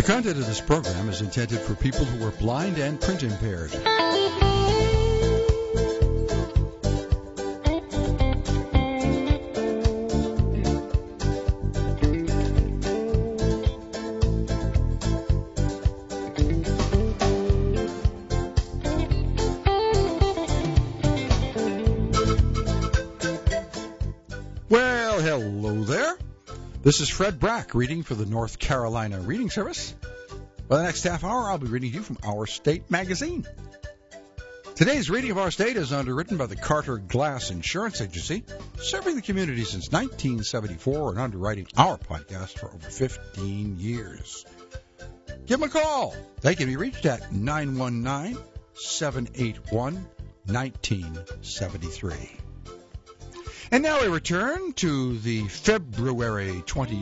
content of this program is intended for people who are blind and print impaired. Well, hello there. This is Fred Brack reading for the North Carolina Reading Service. For the next half hour, I'll be reading to you from Our State magazine. Today's reading of Our State is underwritten by the Carter Glass Insurance Agency, serving the community since 1974 and underwriting our podcast for over 15 years. Give them a call. They can be reached at 919-781-1973. And now we return to the February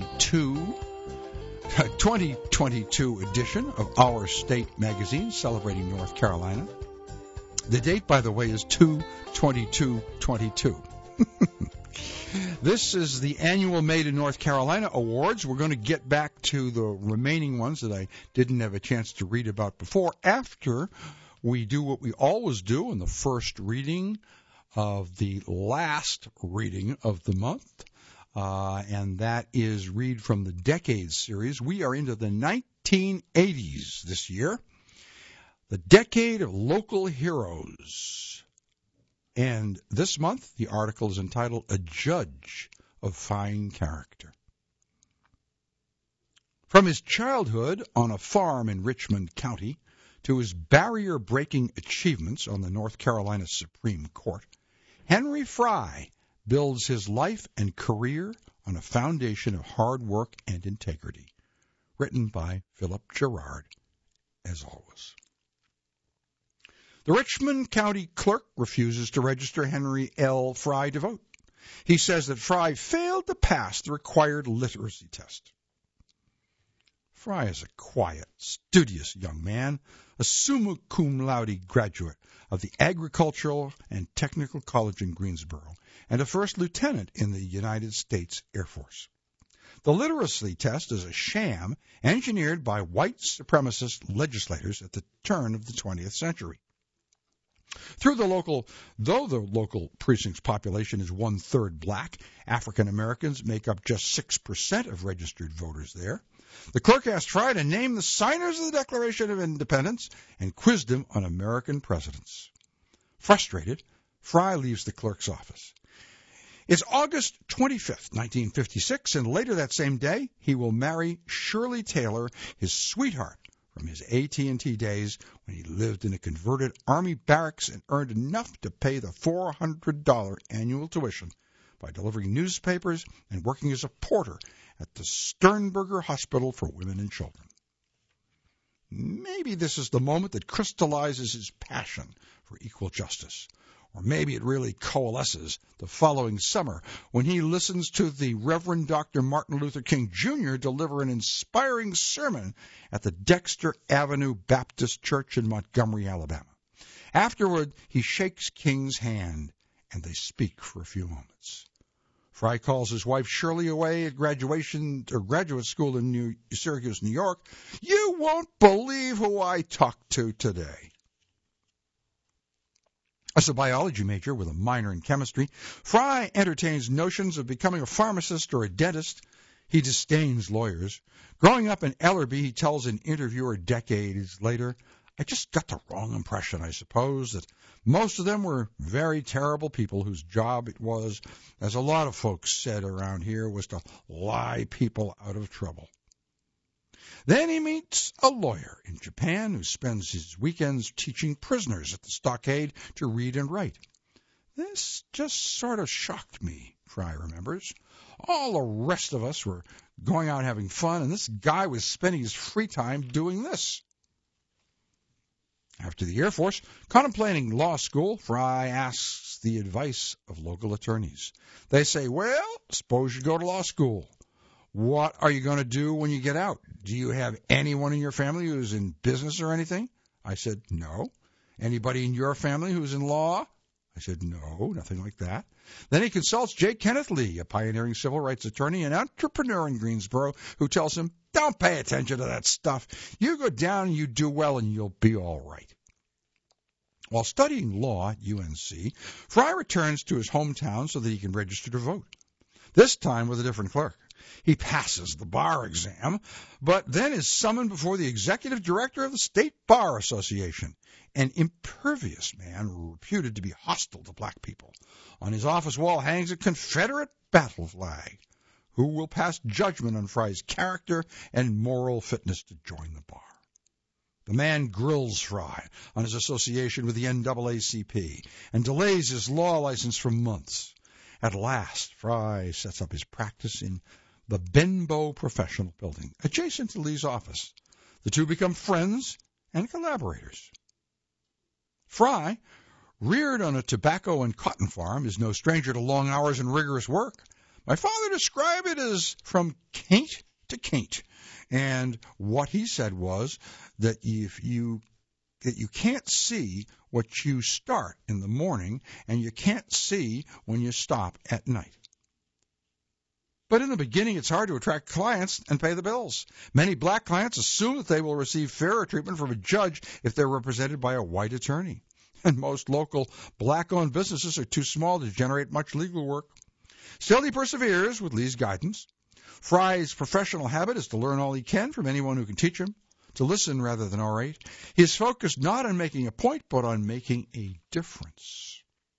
2022 edition of Our State magazine, celebrating North Carolina. The date, by the way, is 2/22/22. This is the annual Made in North Carolina Awards. We're going to get back to the remaining ones that I didn't have a chance to read about before, after we do what we always do in the first reading of the last reading of the month, and that is Read from the Decades series. We are into the 1980s this year, the decade of local heroes. And this month, the article is entitled A Judge of Fine Character. From his childhood on a farm in Richmond County to his barrier-breaking achievements on the North Carolina Supreme Court, Henry Fry builds his life and career on a foundation of hard work and integrity. Written by Philip Gerard, as always. The Richmond County Clerk refuses to register Henry L. Fry to vote. He says that Fry failed to pass the required literacy test. Fry is a quiet, studious young man, a summa cum laude graduate of the Agricultural and Technical College in Greensboro, and a first lieutenant in the United States Air Force. The literacy test is a sham engineered by white supremacist legislators at the turn of the 20th century. Though the local precinct's population is 1/3 black, African Americans make up just 6% of registered voters there. The clerk asked Fry to name the signers of the Declaration of Independence and quizzed him on American presidents. Frustrated, Fry leaves the clerk's office. It's August 25th, 1956, and later that same day, he will marry Shirley Taylor, his sweetheart from his AT&T days when he lived in a converted Army barracks and earned enough to pay the $400 annual tuition by delivering newspapers and working as a porter at the Sternberger Hospital for Women and Children. Maybe this is the moment that crystallizes his passion for equal justice. Or maybe it really coalesces the following summer when he listens to the Reverend Dr. Martin Luther King Jr. deliver an inspiring sermon at the Dexter Avenue Baptist Church in Montgomery, Alabama. Afterward, he shakes King's hand, and they speak for a few moments. Fry calls his wife Shirley away at graduate school in Syracuse, New York. "You won't believe who I talked to today." As a biology major with a minor in chemistry, Fry entertains notions of becoming a pharmacist or a dentist. He disdains lawyers. Growing up in Ellerbe, he tells an interviewer decades later, "I just got the wrong impression, I suppose, that most of them were very terrible people whose job it was, as a lot of folks said around here, was to lie people out of trouble." Then he meets a lawyer in Japan who spends his weekends teaching prisoners at the stockade to read and write. "This just sort of shocked me," Fry remembers. "All the rest of us were going out having fun, and this guy was spending his free time doing this." After the Air Force, contemplating law school, Fry asks the advice of local attorneys. They say, "Well, suppose you go to law school. What are you going to do when you get out? Do you have anyone in your family who's in business or anything?" I said, "No." "Anybody in your family who's in law?" I said, no, nothing like that. Then he consults J. Kenneth Lee, a pioneering civil rights attorney and entrepreneur in Greensboro, who tells him, don't pay attention to that stuff. You go down and you do well and you'll be all right. While studying law at UNC, Fry returns to his hometown so that he can register to vote, this time with a different clerk. He passes the bar exam, but then is summoned before the executive director of the State Bar Association, an impervious man reputed to be hostile to black people. On his office wall hangs a Confederate battle flag. Who will pass judgment on Fry's character and moral fitness to join the bar? The man grills Fry on his association with the NAACP and delays his law license for months. At last, Fry sets up his practice in the Benbow Professional Building, adjacent to Lee's office. The two become friends and collaborators. Fry, reared on a tobacco and cotton farm, is no stranger to long hours and rigorous work. My father described it as from caint to caint, and what he said was that you can't see what you start in the morning, and you can't see when you stop at night. But in the beginning, it's hard to attract clients and pay the bills. Many black clients assume that they will receive fairer treatment from a judge if they're represented by a white attorney. And most local black-owned businesses are too small to generate much legal work. Still, he perseveres with Lee's guidance. Fry's professional habit is to learn all he can from anyone who can teach him, to listen rather than orate. He is focused not on making a point, but on making a difference.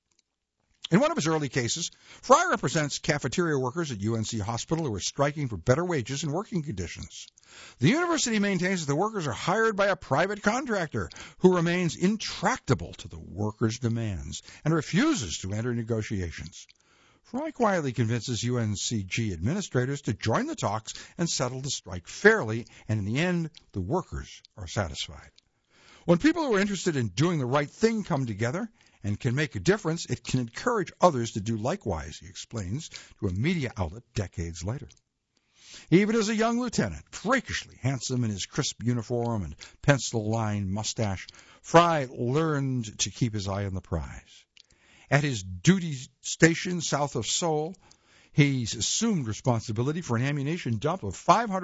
In one of his early cases, Fry represents cafeteria workers at UNC Hospital who are striking for better wages and working conditions. The university maintains that the workers are hired by a private contractor who remains intractable to the workers' demands and refuses to enter negotiations. Fry quietly convinces UNCG administrators to join the talks and settle the strike fairly, and in the end, the workers are satisfied. When people who are interested in doing the right thing come together and can make a difference, it can encourage others to do likewise, he explains to a media outlet decades later. Even as a young lieutenant, freakishly handsome in his crisp uniform and pencil-lined mustache, Fry learned to keep his eye on the prize. At his duty station south of Seoul, he's assumed responsibility for an ammunition dump of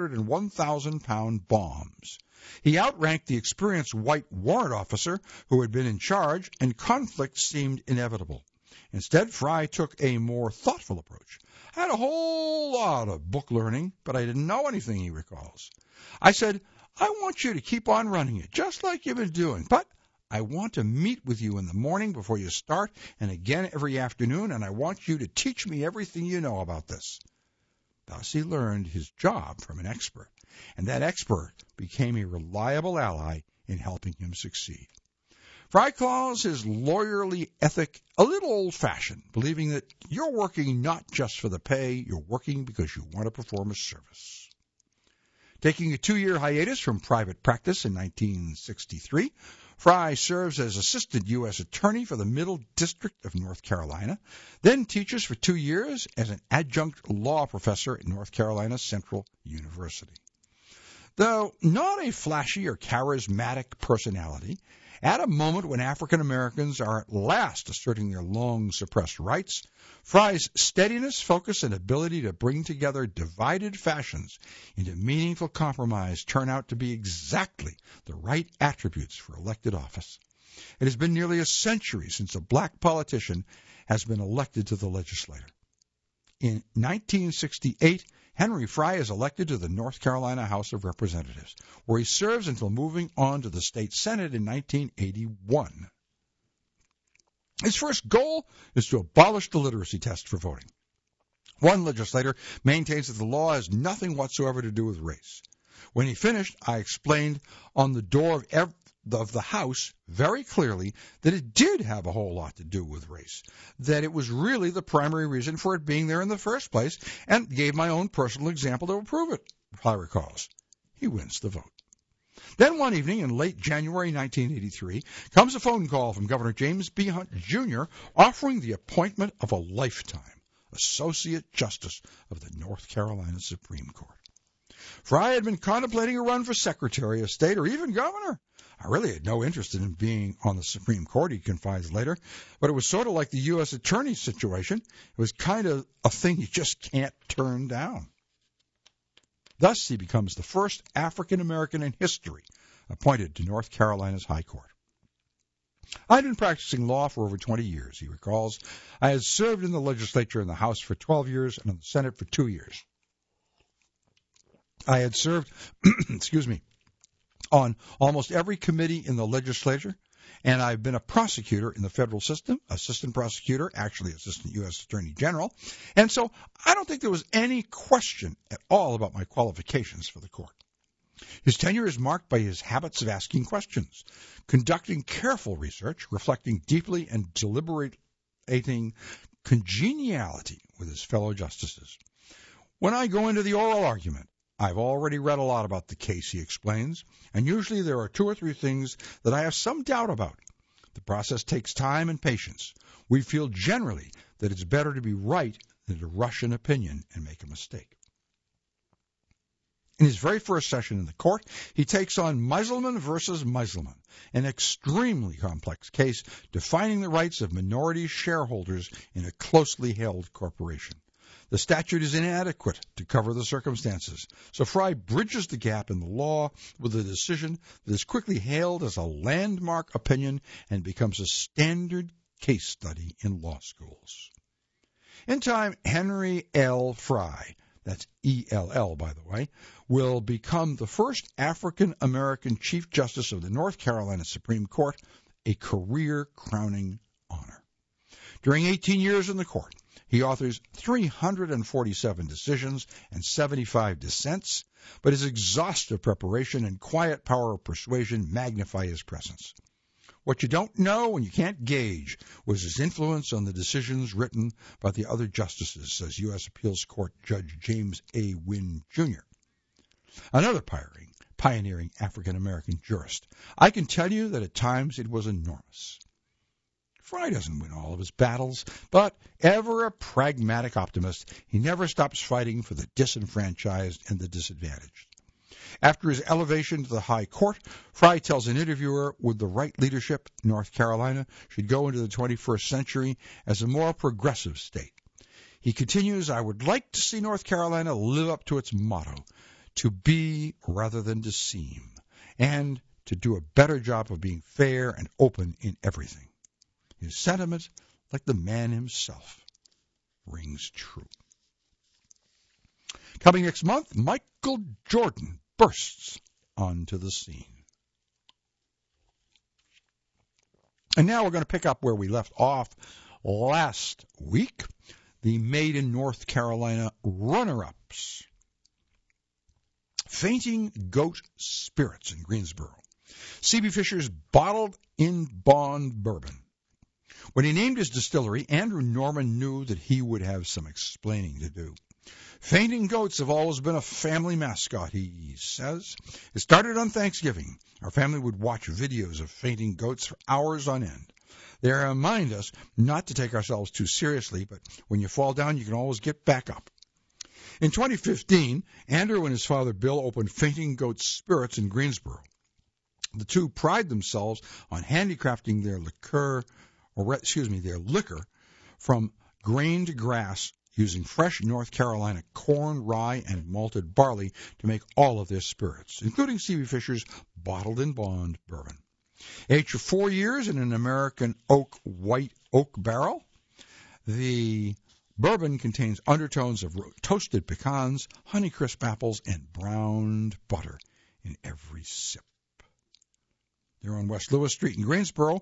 501,000-pound bombs. He outranked the experienced white warrant officer who had been in charge, and conflict seemed inevitable. Instead, Fry took a more thoughtful approach. I had a whole lot of book learning, but I didn't know anything, he recalls. I said, I want you to keep on running it, just like you've been doing, but I want to meet with you in the morning before you start and again every afternoon, and I want you to teach me everything you know about this. Thus he learned his job from an expert, and that expert became a reliable ally in helping him succeed. Fry calls his lawyerly ethic a little old-fashioned, believing that you're working not just for the pay, you're working because you want to perform a service. Taking a 2-year hiatus from private practice in 1963, Fry serves as assistant U.S. attorney for the Middle District of North Carolina, then teaches for 2 years as an adjunct law professor at North Carolina Central University. Though not a flashy or charismatic personality, at a moment when African Americans are at last asserting their long-suppressed rights, Fry's steadiness, focus, and ability to bring together divided factions into meaningful compromise turn out to be exactly the right attributes for elected office. It has been nearly a century since a black politician has been elected to the legislature. In 1968, Henry Fry is elected to the North Carolina House of Representatives, where he serves until moving on to the state Senate in 1981. His first goal is to abolish the literacy test for voting. One legislator maintains that the law has nothing whatsoever to do with race. When he finished, I explained on the door of the House very clearly that it did have a whole lot to do with race, that it was really the primary reason for it being there in the first place, and gave my own personal example to prove it, Fry recalls. He wins the vote. Then one evening in late January 1983 comes a phone call from Governor James B. Hunt, Jr. offering the appointment of a lifetime Associate Justice of the North Carolina Supreme Court. Fry had been contemplating a run for Secretary of State or even governor. I really had no interest in being on the Supreme Court, he confides later, but it was sort of like the U.S. Attorney situation. It was kind of a thing you just can't turn down. Thus, he becomes the first African-American in history appointed to North Carolina's High Court. I'd been practicing law for over 20 years, he recalls. I had served in the legislature in the House for 12 years and in the Senate for 2 years. I had served, on almost every committee in the legislature, and I've been a prosecutor in the federal system, assistant prosecutor, actually assistant U.S. Attorney General, and so I don't think there was any question at all about my qualifications for the court. His tenure is marked by his habits of asking questions, conducting careful research, reflecting deeply and deliberating congeniality with his fellow justices. When I go into the oral argument, I've already read a lot about the case, he explains, and usually there are 2 or 3 things that I have some doubt about. The process takes time and patience. We feel generally that it's better to be right than to rush an opinion and make a mistake. In his very first session in the court, he takes on Meiselman versus Meiselman, an extremely complex case defining the rights of minority shareholders in a closely held corporation. The statute is inadequate to cover the circumstances, so Fry bridges the gap in the law with a decision that is quickly hailed as a landmark opinion and becomes a standard case study in law schools. In time, Henry L. Fry, that's E-L-L, by the way, will become the first African-American Chief Justice of the North Carolina Supreme Court, a career-crowning honor. During 18 years in the court, he authors 347 decisions and 75 dissents, but his exhaustive preparation and quiet power of persuasion magnify his presence. What you don't know and you can't gauge was his influence on the decisions written by the other justices, says U.S. Appeals Court Judge James A. Wynn, Jr., another pioneering African-American jurist. I can tell you that at times it was enormous. Fry doesn't win all of his battles, but ever a pragmatic optimist, he never stops fighting for the disenfranchised and the disadvantaged. After his elevation to the high court, Fry tells an interviewer with the right leadership, North Carolina should go into the 21st century as a more progressive state. He continues, I would like to see North Carolina live up to its motto, to be rather than to seem, and to do a better job of being fair and open in everything. His sentiment, like the man himself, rings true. Coming next month, Michael Jordan bursts onto the scene. And now we're going to pick up where we left off last week, the Made in North Carolina runner-ups. Fainting Goat Spirits in Greensboro. C.B. Fisher's Bottled in Bond Bourbon. When he named his distillery, Andrew Norman knew that he would have some explaining to do. Fainting goats have always been a family mascot, he says. It started on Thanksgiving. Our family would watch videos of fainting goats for hours on end. They remind us not to take ourselves too seriously, but when you fall down, you can always get back up. In 2015, Andrew and his father Bill opened Fainting Goat Spirits in Greensboro. The two pride themselves on handicrafting their liquor from grained grass using fresh North Carolina corn, rye, and malted barley to make all of their spirits, including C.B. Fisher's Bottled in Bond Bourbon. Aged for 4 years in an American white oak barrel, the bourbon contains undertones of toasted pecans, Honeycrisp apples, and browned butter in every sip. They're on West Lewis Street in Greensboro,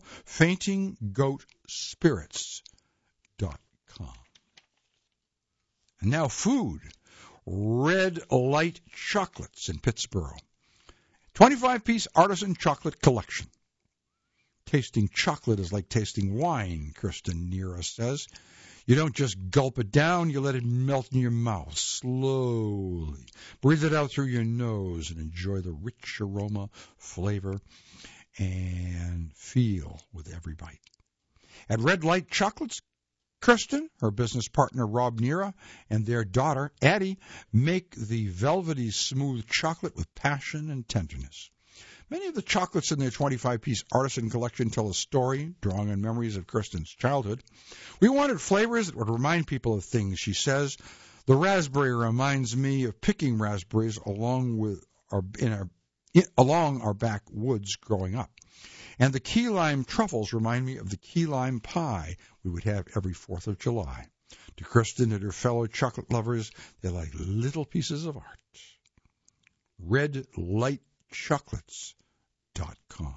faintinggoatspirits.com. And now food. Red Light Chocolates in Pittsburgh. 25-piece artisan chocolate collection. Tasting chocolate is like tasting wine, Kirsten Nera says. You don't just gulp it down, you let it melt in your mouth slowly. Breathe it out through your nose and enjoy the rich aroma, flavor, and feel with every bite. At Red Light Chocolates, Kirsten, her business partner Rob Nera, and their daughter Addie make the velvety smooth chocolate with passion and tenderness. Many of the chocolates in their 25-piece artisan collection tell a story, drawing on memories of Kirsten's childhood. We wanted flavors that would remind people of things, she says. The raspberry reminds me of picking raspberries along our backwoods growing up. And the key lime truffles remind me of the key lime pie we would have every 4th of July. To Kirsten and her fellow chocolate lovers, they're like little pieces of art. RedLightChocolates.com.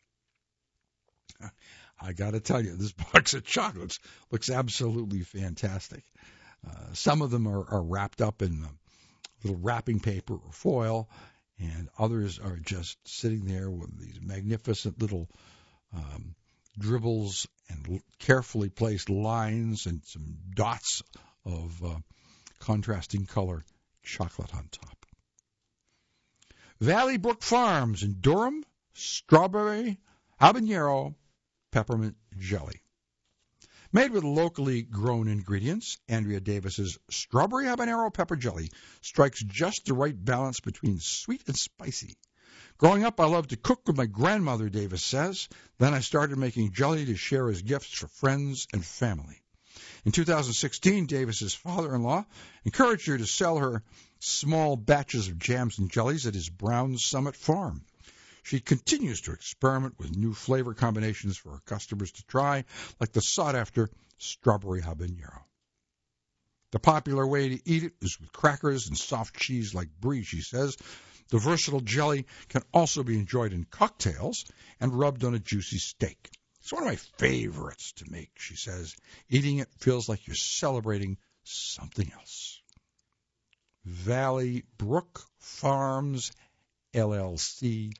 I got to tell you, this box of chocolates looks absolutely fantastic. Some of them are wrapped up in little wrapping paper or foil, and others are just sitting there with these magnificent little dribbles and carefully placed lines and some dots of contrasting color chocolate on top. Valley Brook Farms in Durham, strawberry, habanero, peppermint jelly. Made with locally grown ingredients, Andrea Davis's strawberry habanero pepper jelly strikes just the right balance between sweet and spicy. Growing up, I loved to cook with my grandmother, Davis says. Then I started making jelly to share as gifts for friends and family. In 2016, Davis's father-in-law encouraged her to sell her small batches of jams and jellies at his Brown Summit farm. She continues to experiment with new flavor combinations for her customers to try, like the sought-after strawberry habanero. The popular way to eat it is with crackers and soft cheese like brie, she says. The versatile jelly can also be enjoyed in cocktails and rubbed on a juicy steak. It's one of my favorites to make, she says. Eating it feels like you're celebrating something else. Valley Brook Farms, LLC.com.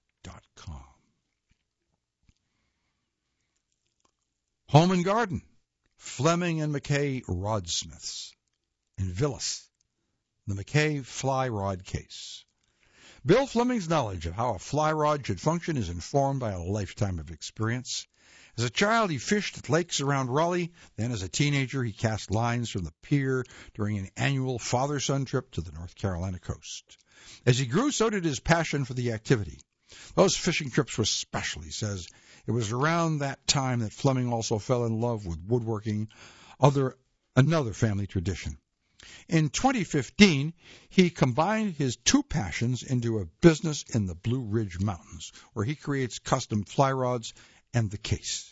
Home and Garden, Fleming and McKay Rodsmiths in Villas, the McKay fly rod case. Bill Fleming's knowledge of how a fly rod should function is informed by a lifetime of experience. As a child, he fished at lakes around Raleigh. Then as a teenager, he cast lines from the pier during an annual father-son trip to the North Carolina coast. As he grew, so did his passion for the activity. Those fishing trips were special, he says. It was around that time that Fleming also fell in love with woodworking, another family tradition. In 2015, he combined his two passions into a business in the Blue Ridge Mountains, where he creates custom fly rods and the case.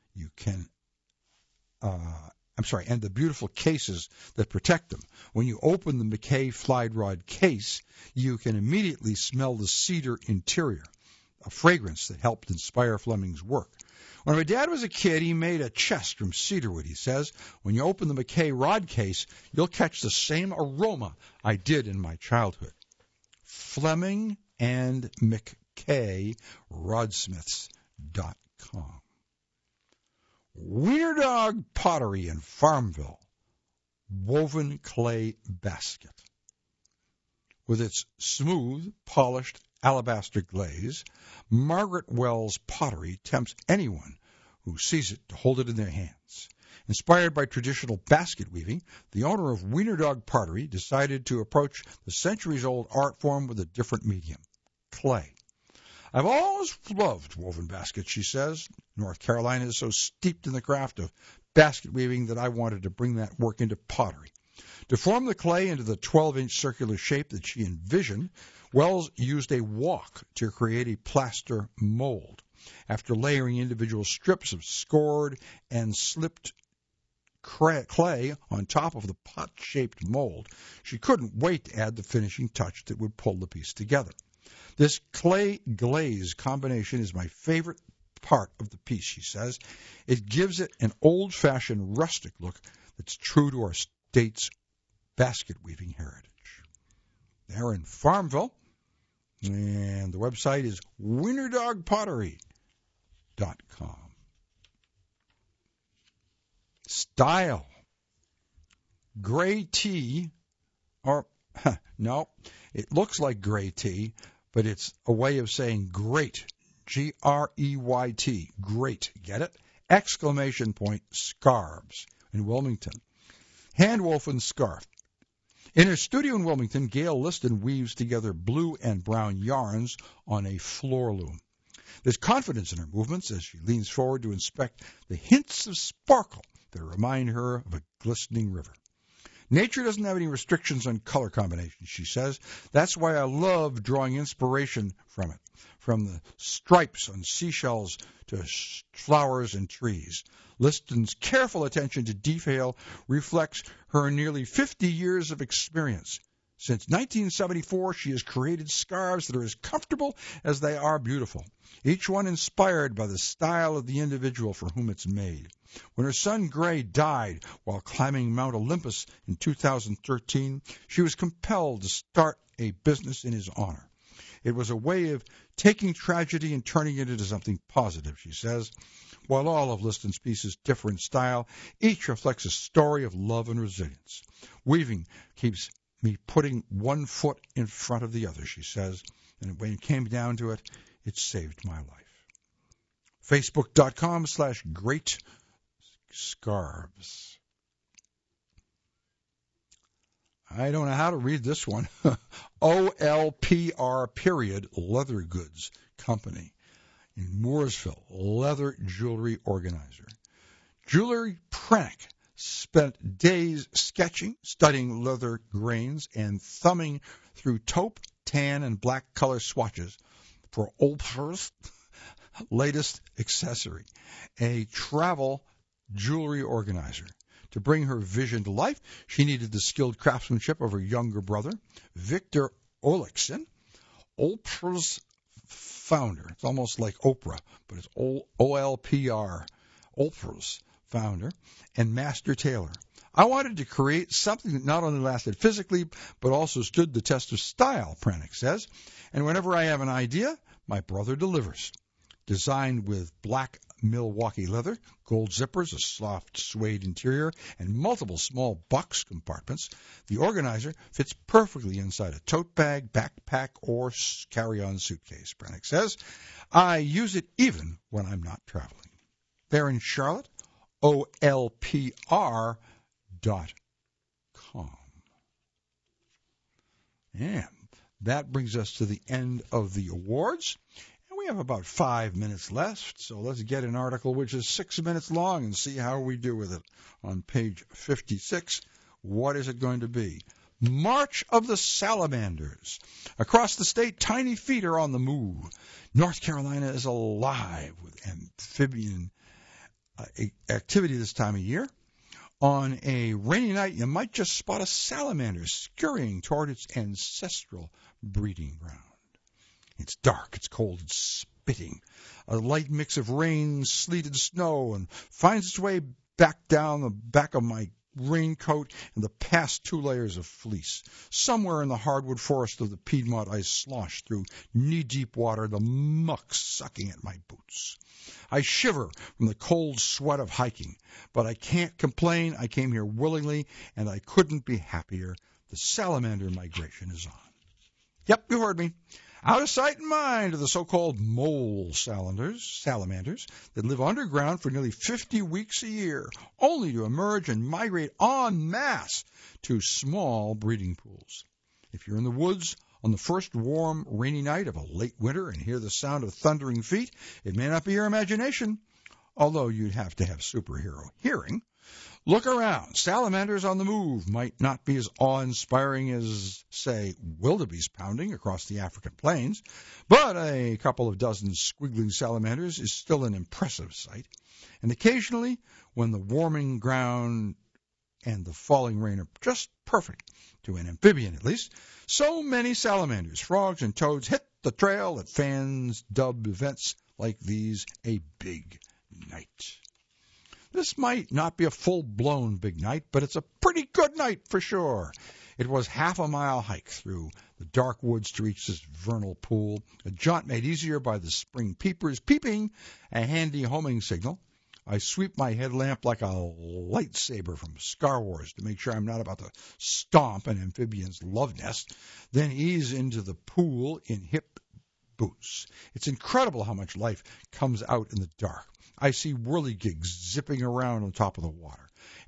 And the beautiful cases that protect them. When you open the McKay fly rod case, you can immediately smell the cedar interior, a fragrance that helped inspire Fleming's work. When my dad was a kid, he made a chest from cedarwood, he says. When you open the McKay rod case, you'll catch the same aroma I did in my childhood. Fleming and McKay Rodsmiths.com. Wiener Dog Pottery in Farmville, woven clay basket. With its smooth, polished alabaster glaze, Margaret Wells Pottery tempts anyone who sees it to hold it in their hands. Inspired by traditional basket weaving, the owner of Wiener Dog Pottery decided to approach the centuries-old art form with a different medium, clay. I've always loved woven baskets, she says. North Carolina is so steeped in the craft of basket weaving that I wanted to bring that work into pottery. To form the clay into the 12-inch circular shape that she envisioned, Wells used a wok to create a plaster mold. After layering individual strips of scored and slipped clay on top of the pot-shaped mold, she couldn't wait to add the finishing touch that would pull the piece together. This clay-glaze combination is my favorite part of the piece, she says. It gives it an old-fashioned rustic look that's true to our state's basket weaving heritage. They're in Farmville, and the website is wienerdogpottery.com. Style. Gray tea, no, it looks like gray tea, but it's a way of saying great, Greyt, great, get it? Exclamation point, scarves, in Wilmington. Hand-woven scarf. In her studio in Wilmington, Gail Liston weaves together blue and brown yarns on a floor loom. There's confidence in her movements as she leans forward to inspect the hints of sparkle that remind her of a glistening river. Nature doesn't have any restrictions on color combinations, she says. That's why I love drawing inspiration from it, from the stripes on seashells to flowers and trees. Liston's careful attention to detail reflects her nearly 50 years of experience. Since 1974, she has created scarves that are as comfortable as they are beautiful, each one inspired by the style of the individual for whom it's made. When her son Gray died while climbing Mount Olympus in 2013, she was compelled to start a business in his honor. It was a way of taking tragedy and turning it into something positive, she says. While all of Liston's pieces differ in style, each reflects a story of love and resilience. Weaving keeps me putting one foot in front of the other, she says, and when it came down to it, it saved my life. Facebook.com/greatscarves. I don't know how to read this one. OLPR Leather Goods Company in Mooresville, leather jewelry organizer. Julie Pranick spent days sketching, studying leather grains, and thumbing through taupe, tan, and black color swatches for Olper's latest accessory, a travel jewelry organizer. To bring her vision to life, she needed the skilled craftsmanship of her younger brother, Victor Oleksin, Olper's founder. It's almost like Oprah, but it's OLPR, Olper's founder, and master tailor. I wanted to create something that not only lasted physically, but also stood the test of style, Pranick says. And whenever I have an idea, my brother delivers. Designed with black Milwaukee leather, gold zippers, a soft suede interior, and multiple small box compartments, the organizer fits perfectly inside a tote bag, backpack, or carry-on suitcase, Pranick says. I use it even when I'm not traveling. They're in Charlotte, OLPR.com. And that brings us to the end of the awards. And we have about 5 minutes left, so let's get an article which is 6 minutes long and see how we do with it. On page 56, what is it going to be? March of the Salamanders. Across the state, tiny feet are on the move. North Carolina is alive with amphibian activity this time of year. On a rainy night, you might just spot a salamander scurrying toward its ancestral breeding ground. It's dark, it's cold, it's spitting. A light mix of rain, sleet, and snow, and finds its way back down the back of my raincoat and the past 2 layers of fleece. Somewhere in the hardwood forest of the Piedmont, I slosh through knee-deep water, the muck sucking at my boots. I shiver from the cold sweat of hiking, but I can't complain. I came here willingly, and I couldn't be happier. The salamander migration is on. Yep, you heard me. Out of sight and mind are the so-called mole salamanders that live underground for nearly 50 weeks a year, only to emerge and migrate en masse to small breeding pools. If you're in the woods on the first warm, rainy night of a late winter and hear the sound of thundering feet, it may not be your imagination, although you'd have to have superhero hearing. Look around. Salamanders on the move might not be as awe-inspiring as, say, wildebeest pounding across the African plains, but a couple of dozen squiggling salamanders is still an impressive sight. And occasionally, when the warming ground and the falling rain are just perfect, to an amphibian at least, so many salamanders, frogs, and toads hit the trail that fans dub events like these a big night. This might not be a full-blown big night, but it's a pretty good night for sure. It was half-a-mile hike through the dark woods to reach this vernal pool, a jaunt made easier by the spring peepers peeping, a handy homing signal. I sweep my headlamp like a lightsaber from Star Wars to make sure I'm not about to stomp an amphibian's love nest, then ease into the pool in hip boots. It's incredible how much life comes out in the dark. I see whirligigs zipping around on top of the water,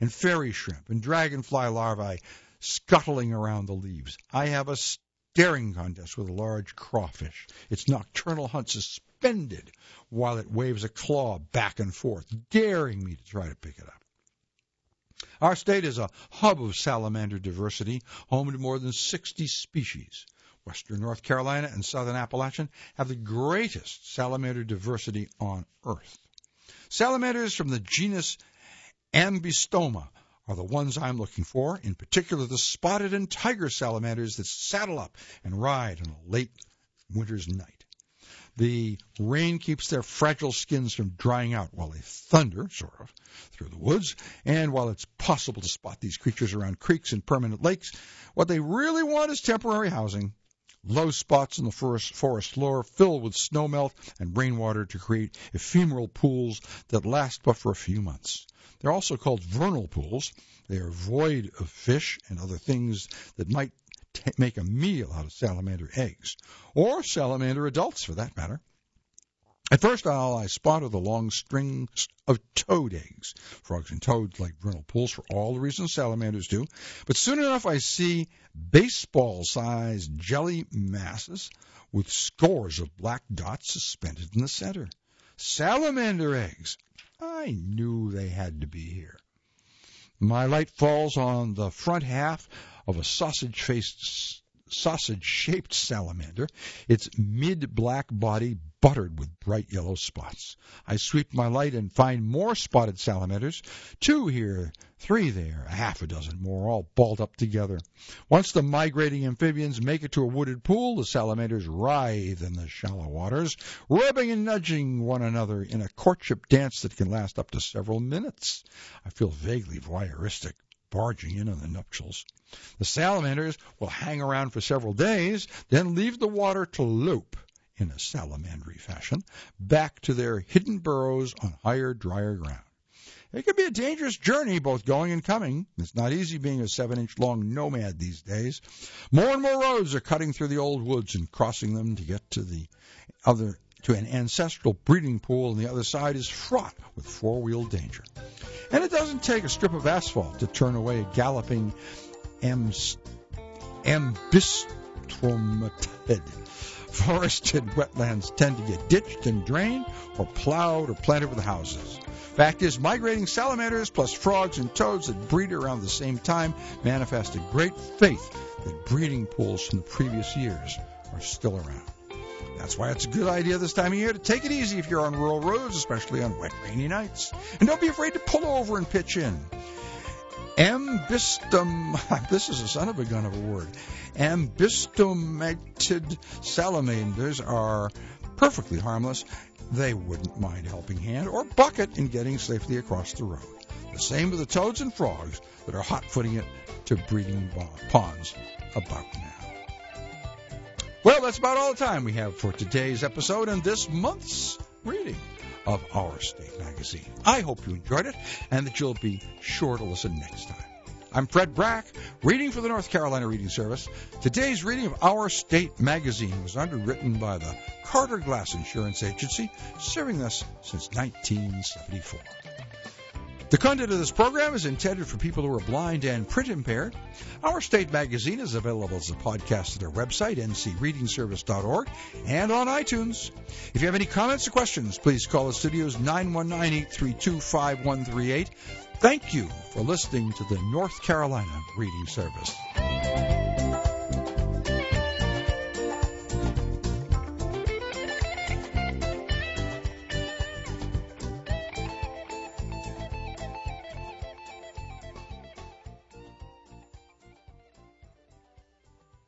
and fairy shrimp and dragonfly larvae scuttling around the leaves. I have a staring contest with a large crawfish, its nocturnal hunt suspended while it waves a claw back and forth, daring me to try to pick it up. Our state is a hub of salamander diversity, home to more than 60 species. Western North Carolina and southern Appalachian have the greatest salamander diversity on Earth. Salamanders from the genus Ambystoma are the ones I'm looking for, in particular the spotted and tiger salamanders that saddle up and ride on a late winter's night. The rain keeps their fragile skins from drying out while they thunder, sort of, through the woods. And while it's possible to spot these creatures around creeks and permanent lakes, what they really want is temporary housing. Low spots in the forest floor filled with snowmelt and rainwater to create ephemeral pools that last but for a few months. They're also called vernal pools. They are void of fish and other things that might make a meal out of salamander eggs, or salamander adults for that matter. At first, I spotted the long strings of toad eggs. Frogs and toads like vernal pools for all the reasons salamanders do. But soon enough, I see baseball-sized jelly masses with scores of black dots suspended in the center. Salamander eggs. I knew they had to be here. My light falls on the front half of a sausage-shaped salamander, its mid-black body buttered with bright yellow spots. I sweep my light and find more spotted salamanders, 2 here, 3 there, a half a dozen more, all balled up together. Once the migrating amphibians make it to a wooded pool, the salamanders writhe in the shallow waters, rubbing and nudging one another in a courtship dance that can last up to several minutes. I feel vaguely voyeuristic, barging in on the nuptials. The salamanders will hang around for several days, then leave the water to lope, in a salamandery fashion, back to their hidden burrows on higher, drier ground. It can be a dangerous journey, both going and coming. It's not easy being a 7-inch-long nomad these days. More and more roads are cutting through the old woods and crossing them to get to an ancestral breeding pool, and the other side is fraught with four-wheel danger. And it doesn't take a strip of asphalt to turn away a galloping ambystromatid. Forested wetlands tend to get ditched and drained, or plowed or planted with houses. Fact is, migrating salamanders plus frogs and toads that breed around the same time manifest a great faith that breeding pools from the previous years are still around. That's why it's a good idea this time of year to take it easy if you're on rural roads, especially on wet, rainy nights. And don't be afraid to pull over and pitch in. This is a son of a gun of a word. Ambystomatid salamanders are perfectly harmless. They wouldn't mind a helping hand or bucket in getting safely across the road. The same with the toads and frogs that are hot-footing it to breeding ponds about now. Well, that's about all the time we have for today's episode and this month's reading of Our State Magazine. I hope you enjoyed it and that you'll be sure to listen next time. I'm Fred Brack, reading for the North Carolina Reading Service. Today's reading of Our State Magazine was underwritten by the Carter Glass Insurance Agency, serving us since 1974. The content of this program is intended for people who are blind and print impaired. Our State Magazine is available as a podcast at our website, ncreadingservice.org, and on iTunes. If you have any comments or questions, please call the studio's 919-832-5138. Thank you for listening to the North Carolina Reading Service.